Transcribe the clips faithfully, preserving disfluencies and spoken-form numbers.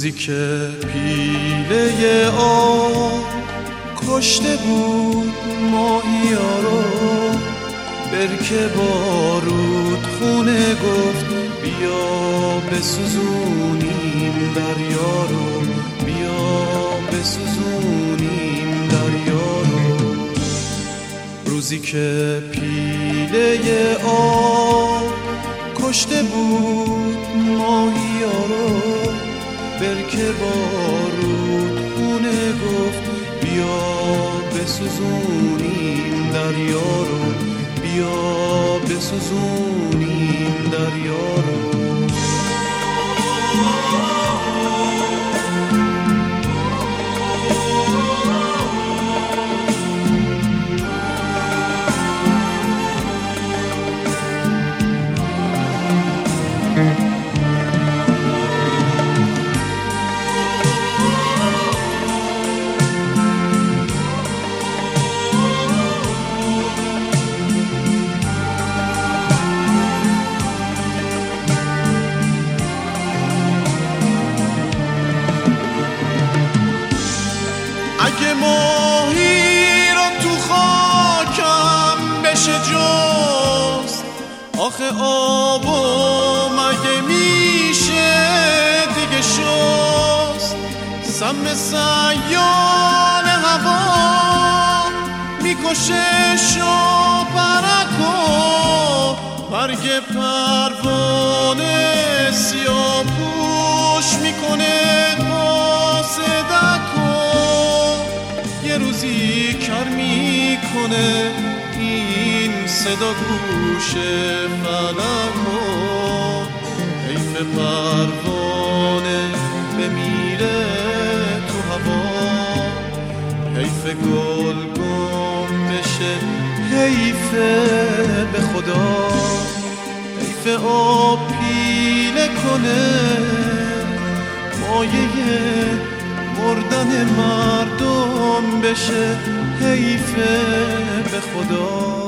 روزی که پیله آب کشته بود ماهیا رو، برکه بارود خونه گفت بیا بسوزونیم دریا رو، بیا بسوزونیم دریا رو. روزی که پیله آب کشته بود ماهیا رو، برکه بارود خونه گفت بیا بسوزونیم دریا رو، بیا بسوزونیم دریا رو. اگه ماهی رو تو خاکم بشه جست، آخه آبو مگه میشه دیگه شست. سم سیال هوا میکشه شاپرکو، برگ پروانه سیاه پوش میکنه با صدکو. یه روزی کر میکنه این صدا گوش فلکو، حیف پروانه بمیره تو هوا، حیف گل گم بشه، حیف به خدا، حیف آب پیله کنه مایه مردن مردم بشه، حیف به خدا.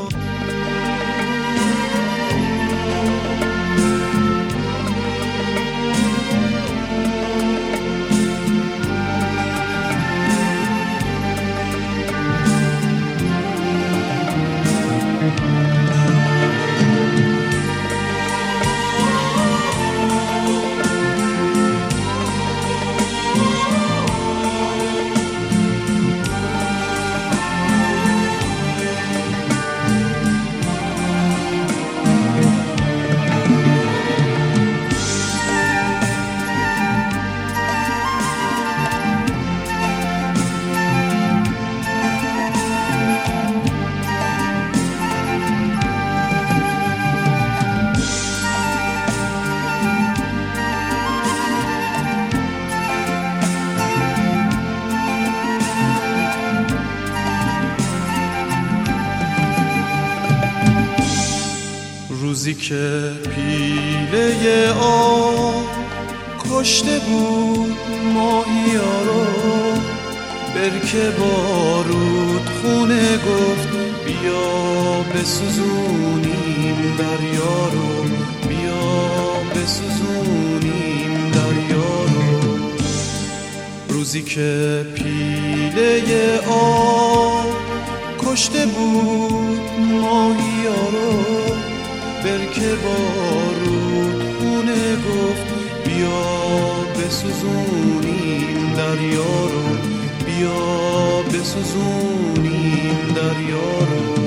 روزی که پیله آب کشته بود ماهیا رو، برکه بارود خونه گفت بیا بسوزونیم دریا رو، بیا بسوزونیم دریا رو. روزی که پیله آب کشته بود ماهیا رو، برکه بارود خونه گفت بیا بسوزونیم دریا رو، بیا بسوزونیم دریا رو.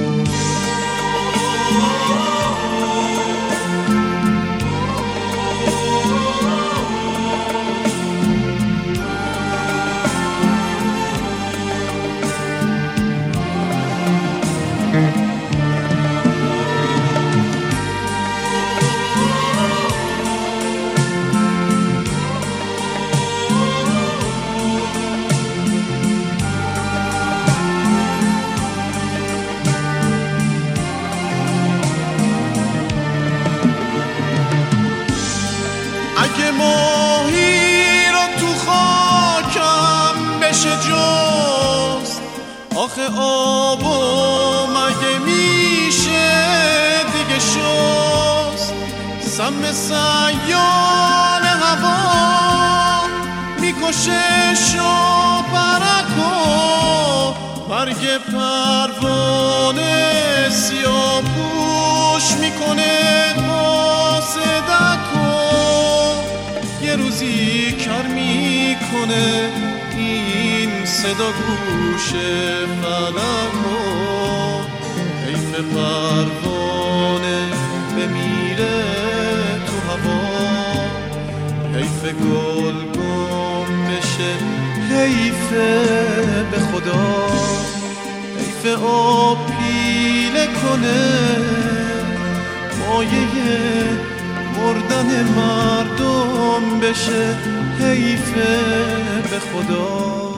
اگه ماهی رو تو خاکم بشه جست، آخه آبو مگه میشه دیگه شست. سم سیال هوا برگ پروانه سیاه پوش میکنه با صدکو، یه روزی کر میکنه این صدا گوش فلکو. حیف پروانه بمیره تو هوا، حیف گل گم بشه، حیف به خدا، حیف آب پیله کنه مایه مردن مردم بشه، حیف به خدا.